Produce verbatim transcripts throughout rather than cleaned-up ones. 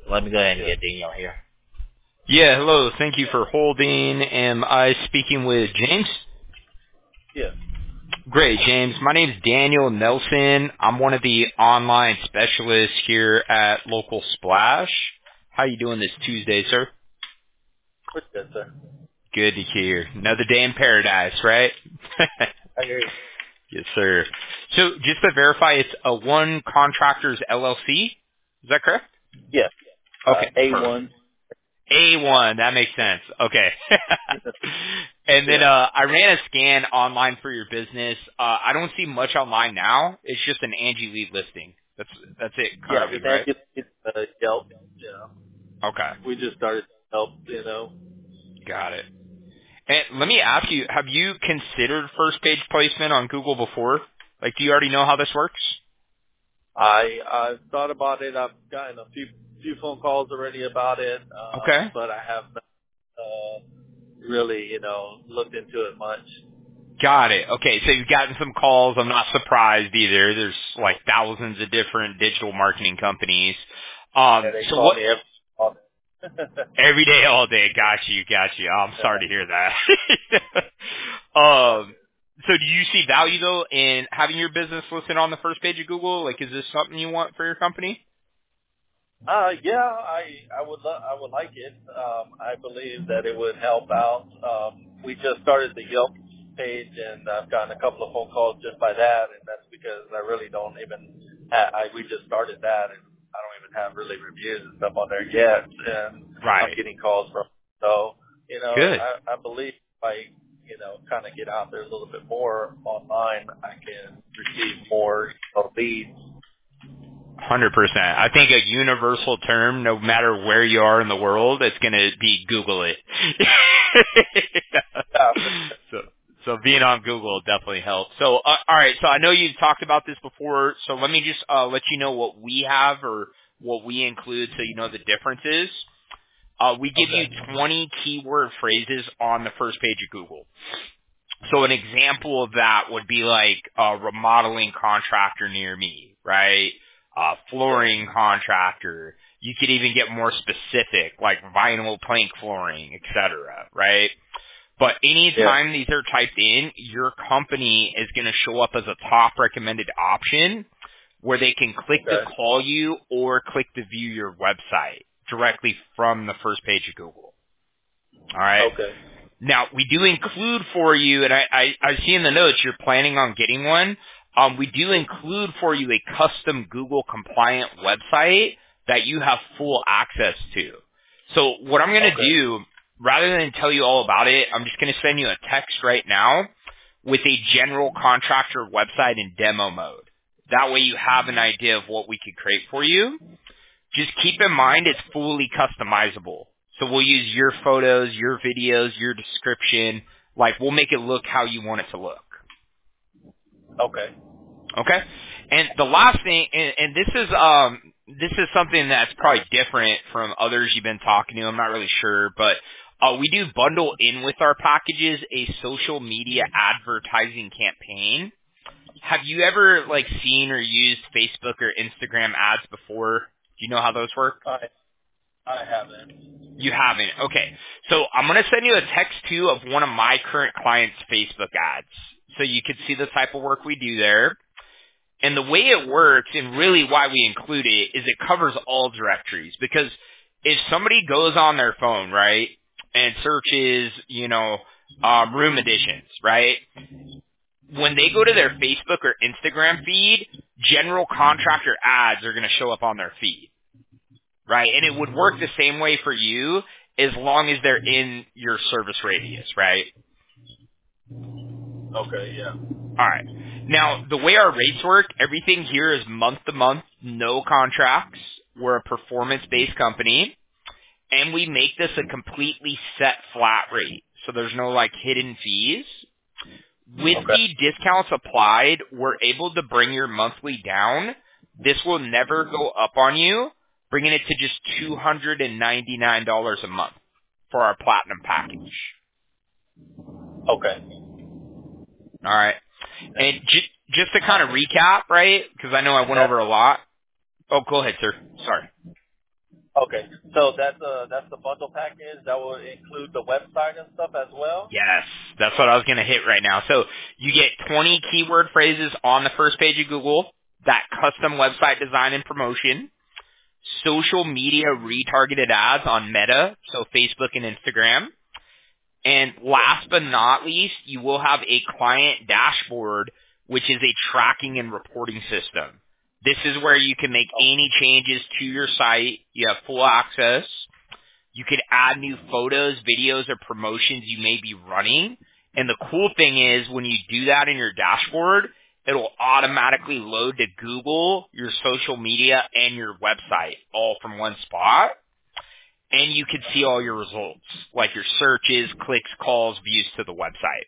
Let me go ahead and get Daniel here. Yeah, hello. Thank you for holding. Am I speaking with James? Yes. Great, James. My name is Daniel Nelson. I'm one of the online specialists here at Local Splash. How you doing this Tuesday, sir? Pretty good, sir. Good to hear. Another day in paradise, right? I hear you. Yes, sir. So just to verify, it's a One Contractors L L C. Is that correct? Yes. Uh, Okay, A perfect. one. A one, that makes sense. Okay. And then Yeah. uh I ran a scan online for your business. Uh I don't see much online now. It's just an Angie Lead listing. That's that's it Yeah, currently, just right? add it, uh, Yelp. Yeah. Okay. We just started Yelp, you know. Got it. And let me ask you, have you considered first page placement on Google before? Like, do you already know how this works? I I thought about it. I've gotten a few few phone calls already about it, uh, Okay. but I have not uh, really, you know, looked into it much. Got it. Okay, so you've gotten some calls. I'm not surprised either. There's like thousands of different digital marketing companies. Yeah, Um, they so call what? me every. All Every day, all day. Got you, got you. I'm yeah. sorry to hear that. um, so do you see value though in having your business listed on the first page of Google? Like, is this something you want for your company? Uh, yeah, I I would lo- I would like it. Um, I believe that it would help out. Um, we just started the Yelp page, and I've gotten a couple of phone calls just by that, and that's because I really don't even. Ha- I we just started that, and I don't even have really reviews and stuff on there yet, and I'm Right. getting calls from. So you know, Good. I, I believe if I you know kind of get out there a little bit more online, I can receive more you know, leads. one hundred percent. I think a universal term, no matter where you are in the world, it's going to be Google it. Yeah, so, so being on Google definitely helps. So, uh, all right. So I know you've talked about this before. So let me just uh, let you know what we have or what we include, so you know the differences. Uh, we give you okay. twenty keyword phrases on the first page of Google. So an example of that would be like a remodeling contractor near me, right? Uh, Yeah. flooring contractor. You could even get more specific, like vinyl plank flooring, et cetera, right? But Yeah. anytime these are typed in, your company is going to show up as a top recommended option where they can click to Okay. call you or click to view your website directly from the first page of Google. All right. Okay. Now, we do include for you, and I, I, I see in the notes you're planning on getting one. Um, we do include for you a custom Google compliant website that you have full access to. So what I'm going to Okay. do, rather than tell you all about it, I'm just going to send you a text right now with a general contractor website in demo mode. That way you have an idea of what we could create for you. Just keep in mind it's fully customizable. So we'll use your photos, your videos, your description. Like, we'll make it look how you want it to look. Okay. Okay? And the last thing, and, and this is, um, this is something that's probably different from others you've been talking to. I'm not really sure, but, uh, we do bundle in with our packages a social media advertising campaign. Have you ever, like, seen or used Facebook or Instagram ads before? Do you know how those work? I I haven't. You haven't. Okay. So I'm going to send you a text too of one of my current clients' Facebook ads. So you can see the type of work we do there. And the way it works, and really why we include it, is it covers all directories. Because if somebody goes on their phone, right, and searches, you know, um, room additions, right, when they go to their Facebook or Instagram feed, general contractor ads are going to show up on their feed. Right? And it would work the same way for you as long as they're in your service radius, right? Okay. Yeah. All right. Now, the way our rates work, everything here is month to month, no contracts. We're a performance-based company, and we make this a completely set flat rate. So there's no like hidden fees. With Okay. the discounts applied, we're able to bring your monthly down. This will never go up on you, bringing it to just two hundred ninety-nine dollars a month for our platinum package. Okay. All right. And And j- just to kind of recap, right, because I know I went that over a lot. Oh, go ahead, sir. Sorry. Okay. So that's uh that's the bundle package that will include the website and stuff as well. Yes, that's what I was going to hit right now. So you get twenty keyword phrases on the first page of Google, that custom website design and promotion, social media retargeted ads on Meta, so Facebook and Instagram. And last but not least, you will have a client dashboard, which is a tracking and reporting system. This is where you can make any changes to your site. You have full access. You could add new photos, videos, or promotions you may be running. And the cool thing is when you do that in your dashboard, it'll automatically load to Google, your social media, and your website all from one spot. And you can see all your results, like your searches, clicks, calls, views to the website.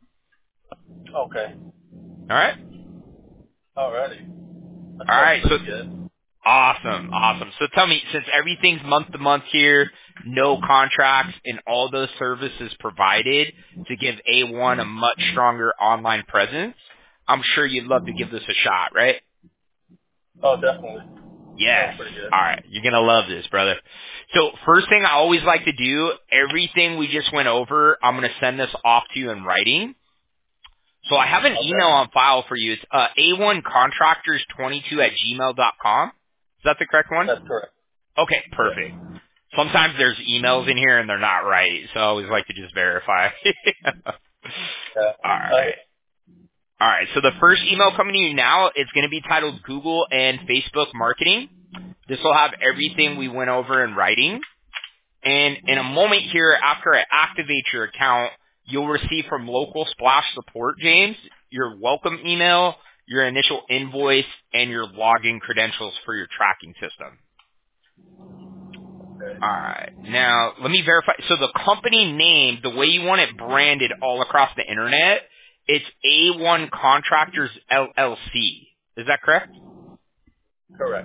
Okay. All right? Alrighty. That All right. sounds So pretty good. awesome, awesome. So tell me, since everything's month to month here, no contracts, and all those services provided to give A one a much stronger online presence, I'm sure you'd love to give this a shot, right? Oh, definitely. Yes. Sounds pretty good. All right. You're going to love this, brother. So first thing I always like to do, everything we just went over, I'm going to send this off to you in writing. So I have an Okay. email on file for you. It's uh, A one contractors twenty-two at gmail dot com. Is that the correct one? That's correct. Okay, Yeah. perfect. Sometimes there's emails in here and they're not right, so I always like to just verify. Yeah. All right. All right, so the first email coming to you now, it's going to be titled Google and Facebook Marketing. This will have everything we went over in writing. And in a moment here, after I activate your account, you'll receive from Local Splash Support, James, your welcome email, your initial invoice, and your login credentials for your tracking system. Okay. All right. Now, let me verify. So the company name, the way you want it branded all across the internet, it's A one Contractors L L C. Is that correct? Correct.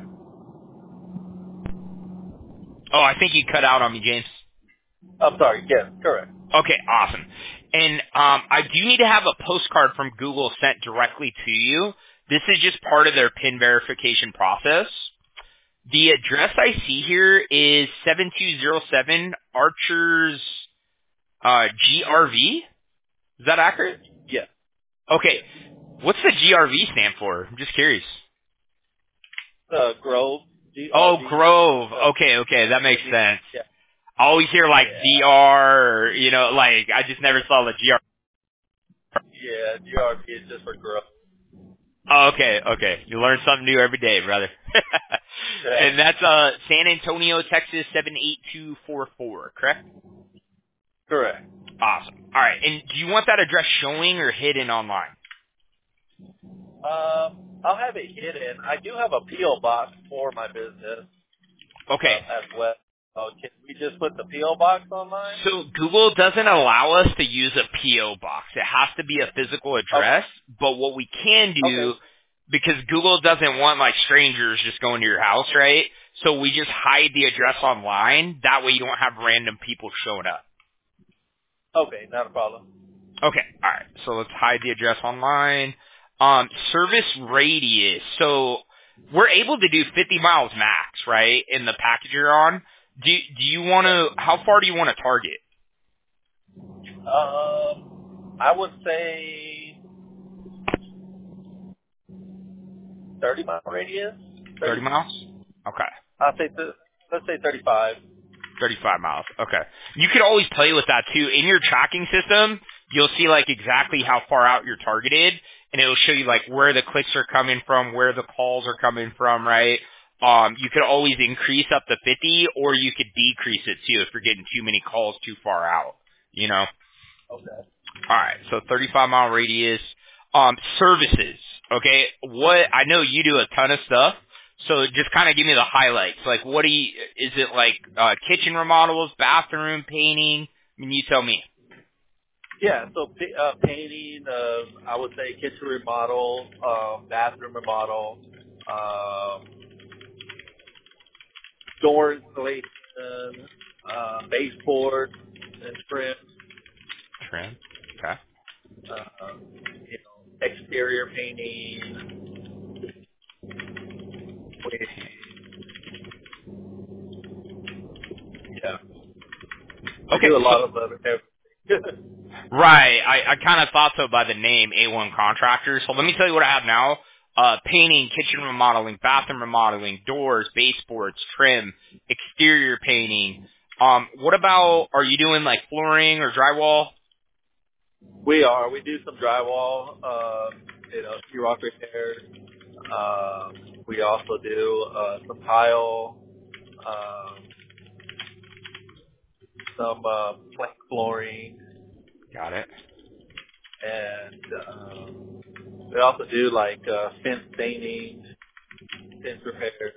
Oh, I think you cut out on me, James. I'm sorry. Yes, correct. Okay, awesome. And um, I do need to have a postcard from Google sent directly to you. This is just part of their PIN verification process. The address I see here is seven two zero seven Archers uh, G R V. Is that accurate? Yes. Okay. Yes. What's the G R V stand for? I'm just curious. Uh, Grove. G R Oh, V. Grove. Uh, Okay, okay, that makes sense. yeah. I always hear like Yeah. D R or, you know, like, I just never saw the G R V. Yeah. G R V is just for Grove. Oh, okay, okay. You learn something new every day, brother. Yeah. And that's uh San Antonio, Texas seven eight two four four, correct? Correct. Awesome. All right. And do you want that address showing or hidden online? Um, I'll have it hidden. I do have a P O box for my business Okay. uh, as well. Uh, can we just put the P O box online? So Google doesn't allow us to use a P O box. It has to be a physical Okay. address. But what we can Okay. do, because Google doesn't want like strangers just going to your house, right? So we just hide the address online. That way you don't have random people showing up. Okay. Not a problem. Okay, all right. So let's hide the address online. Um, service radius. So we're able to do fifty miles max, right? In the package you're on. Do do you want to? How far do you want to target? Um, I would say thirty mile radius. Thirty thirty. miles. Okay. I'll say th- let's say thirty-five. thirty-five miles. Okay. You could always play with that too. In your tracking system, you'll see like exactly how far out you're targeted, and it'll show you like where the clicks are coming from, where the calls are coming from, right? Um, you could always increase up to fifty, or you could decrease it too if you're getting too many calls too far out. You know. Okay. All right. So thirty-five mile radius. Um, services. Okay. What I know you do a ton of stuff. So just kind of give me the highlights. Like, what do you, is it like, uh, kitchen remodels, bathroom painting? I mean, you tell me. Yeah. So pa- uh, painting. Uh, I would say kitchen remodel, um, bathroom remodel, um, door installation, uh, baseboard and trim. Trim. Okay. Uh, you know, exterior painting. With, We Okay, do a so lot of other everything. right, I, I kind of thought so by the name A one Contractors. So let me tell you what I have now. Uh, painting, kitchen remodeling, bathroom remodeling, doors, baseboards, trim, exterior painting. Um, what about, are you doing like flooring or drywall? We are. We do some drywall, uh, you know, sheetrock repairs. Um, we also do uh, some tile, um, some uh, plank flooring, Got it. and um, we also do like uh, fence staining, fence repairs.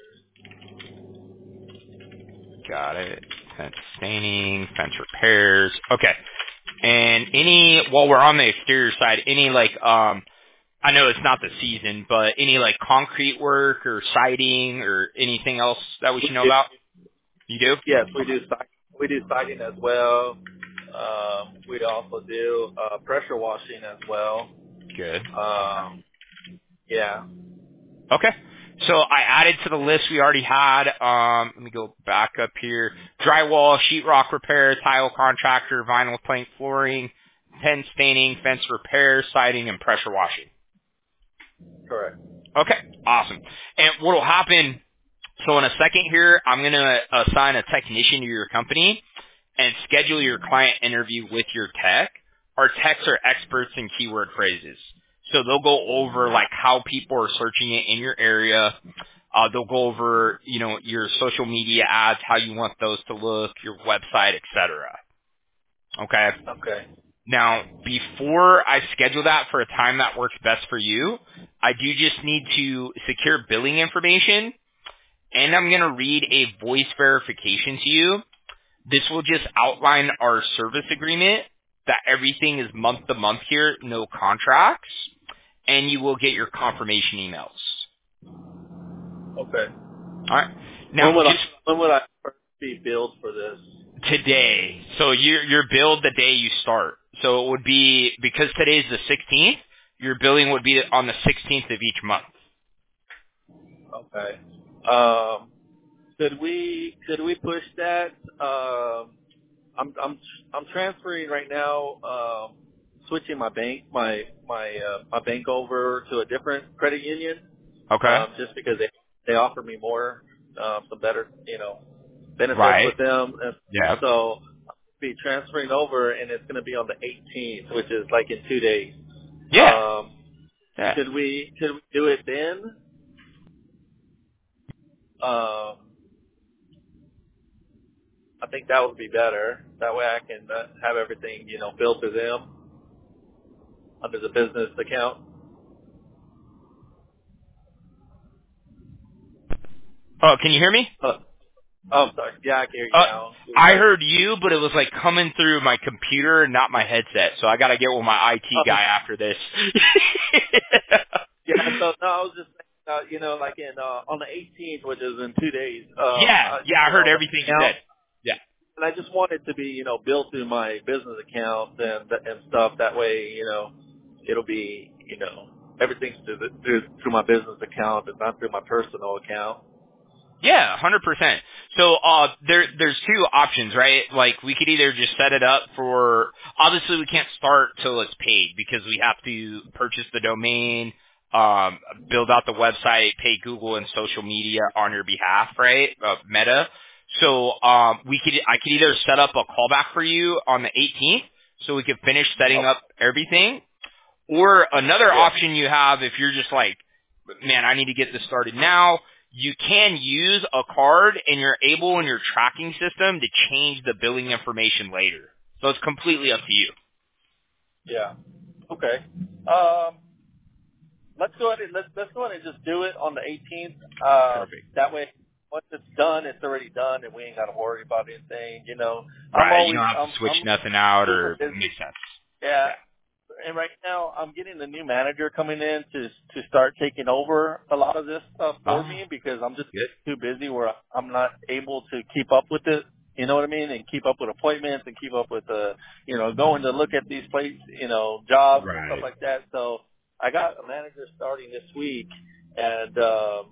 Got it. Fence staining, fence repairs. Okay. And any, while we're on the exterior side, any like, um, I know it's not the season, but any like concrete work or siding or anything else that we We should know do, about? You do? yes, we Okay. do siding. We do siding as well. Um, we also do uh, pressure washing as well. Good. Um, yeah, Okay. So I added to the list we already had, um, let me go back up here. Drywall, sheetrock repair, tile contractor, vinyl plank flooring, pen staining, fence repair, siding, and pressure washing. correct. Okay. Awesome. And what will happen, so in a second here, I'm going to assign a technician to your company and schedule your client interview with your tech. Our techs are experts in keyword phrases. So they'll go over like how people are searching it in your area. Uh, they'll go over, you know, your social media ads, how you want those to look, your website, et cetera. Okay. Okay. Now, before I schedule that for a time that works best for you, I do just need to secure billing information, and I'm going to read a voice verification to you. This will just outline our service agreement, that everything is month to month here, no contracts, and you will get your confirmation emails. Okay. All right. When Now, would I just when would I first be billed for this? today, so you're, you're billed the day you start. So it would be, because today's the sixteenth, your billing would be on the sixteenth of each month. Okay. Um, could we could we push that? Um, I'm I'm I'm transferring right now. Um, switching my bank my my uh, my bank over to a different credit union. Okay. Um, just because they they offer me more um, some better you know benefits Right. with them, and Yeah. so I'll be transferring over, and it's going to be on the eighteenth, which is like in two days. Yeah. Um, Yeah. could we could we do it then? Um, I think that would be better. That way I can uh, have everything, you know, billed to them under the business account. Oh, can you hear me? Uh, oh, I'm sorry. Yeah, I can hear you Uh, now. It was I like, heard you, but it was like coming through my computer and not my headset. So I got to get with my I T oh, guy after this. yeah. So no, I was just saying, uh, you know, like in uh, on the eighteenth, which is in two days. Um, yeah. I, Yeah. I you heard know, the everything you said. account, Yeah. and I just want it to be, you know, billed through my business account and and stuff. That way, you know, it'll be, you know, everything's through the, through, through my business account and not through my personal account. Yeah, one hundred percent. So uh there there's two options, right? Like we could either just set it up for, obviously we can't start till it's paid because we have to purchase the domain, um build out the website, pay Google and social media on your behalf, right? Uh, Meta. So um we could I could either set up a callback for you on the eighteenth so we could finish setting Oh, up everything, or another yeah. option you have if you're just like, man, I need to get this started now, you can use a card and you're able in your tracking system to change the billing information later. So it's completely up to you. Yeah. Okay. Um, let's go ahead and let's let's go ahead and just do it on the eighteenth. Um, Perfect. that way, once it's done, it's already done, and we ain't got to worry about anything. You know, I'm Right. You always don't have I'm to switch I'm nothing out super or busy. makes sense. Yeah. Yeah. And right now, I'm getting a new manager coming in to to start taking over a lot of this stuff for Oh, me because I'm just good. too busy where I'm not able to keep up with it. You know what I mean? And keep up with appointments and keep up with the, you know, going to look at these places, you know, jobs and stuff Right. like that. So I got a manager starting this week, and um,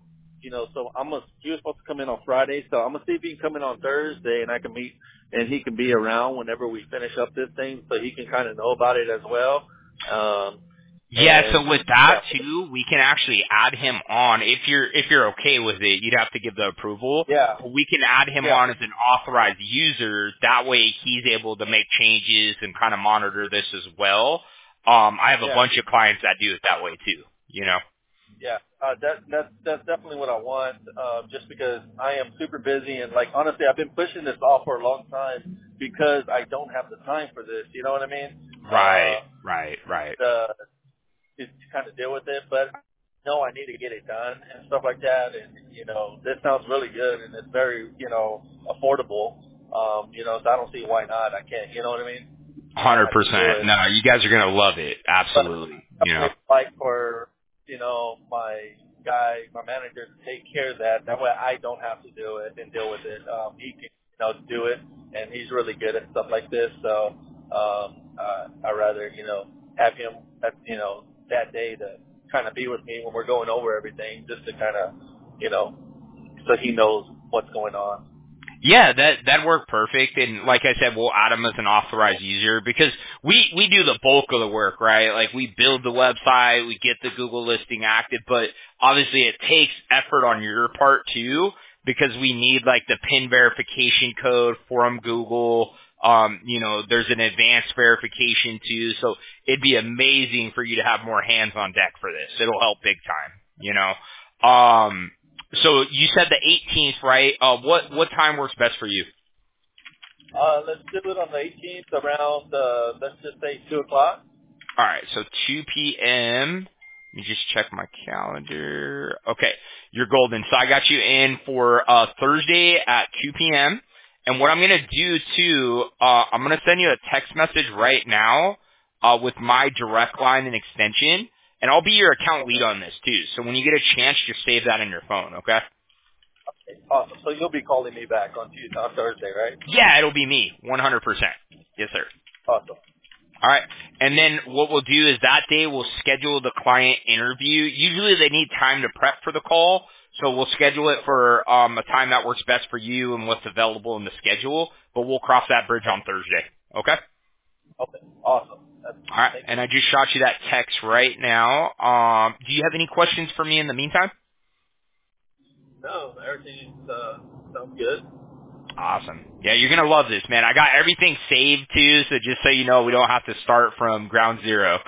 you know, so I'm gonna, he was supposed to come in on Friday, so I'm gonna see if he can come in on Thursday and I can meet, and he can be around whenever we finish up this thing so he can kind of know about it as well. Um, Yeah, so and with that yeah, too, we can actually add him on if you're if you're okay with it. You'd have to give the approval. yeah, We can add him yeah, on as an authorized user. That way, he's able to make changes and kind of monitor this as well. Um, I have a yeah. bunch of clients that do it that way too. You know. Yeah, uh, that that's that's definitely what I want. Uh, just because I am super busy and like honestly, I've been pushing this off for a long time because I don't have the time for this. You know what I mean? Right, Uh, right, right. the to kind of deal with it, but no, I need to get it done and stuff like that. And you know, this sounds really good and it's very you know affordable. Um, you know, so I don't see why not. I can't. You know what I mean? Hundred I can do percent. it. No, you guys are gonna love it. But Absolutely. I You know. would like for, you know, my guy, my manager to take care of that. That way I don't have to do it and deal with it. Um, he can, you know, do it, and he's really good at stuff like this. So um, uh, I'd rather, you know, have him, at, you know, that day to kind of be with me when we're going over everything, just to kind of, you know, so he knows what's going on. Yeah, that that worked perfect, and like I said, we'll add him as an authorized user because we we do the bulk of the work, right? Like we build the website, we get the Google listing active, but obviously it takes effort on your part too because we need like the PIN verification code from Google. Um, you know, there's an advanced verification too, so it'd be amazing for you to have more hands on deck for this. It'll help big time, you know. Um, So you said the eighteenth, right? Uh, what what time works best for you? Uh, let's do it on the eighteenth around, uh, let's just say two o'clock. All right, so two p.m. Let me just check my calendar. Okay, you're golden. So I got you in for uh, Thursday at two p.m. And what I'm going to do, too, uh, I'm going to send you a text message right now uh, with my direct line and extension. And I'll be your account lead on this, too. So when you get a chance, just save that in your phone, okay? Awesome. So you'll be calling me back on Tuesday, on Thursday, right? Yeah, it'll be me, one hundred percent. Yes, sir. Awesome. All right. And then what we'll do is that day we'll schedule the client interview. Usually they need time to prep for the call, so we'll schedule it for um, a time that works best for you and what's available in the schedule, but we'll cross that bridge on Thursday. Okay? Okay. Awesome. That's, All right. thank And you. I just shot you that text right now. Um, do you have any questions for me in the meantime? No, everything uh, sounds good. Awesome. Yeah, you're going to love this, man. I got everything saved, too, so just so you know, we don't have to start from ground zero.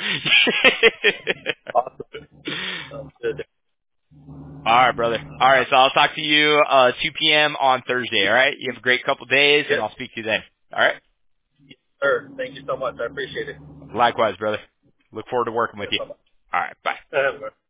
Awesome. Sounds good. All right, brother. All right, so I'll talk to you uh two p.m. on Thursday, all right? You have a great couple days, and Yes, I'll speak to you then. All right? sir. Thank you so much. I appreciate it. Likewise, brother. Look forward to working with Yeah, you. bye-bye. All right, bye. Uh,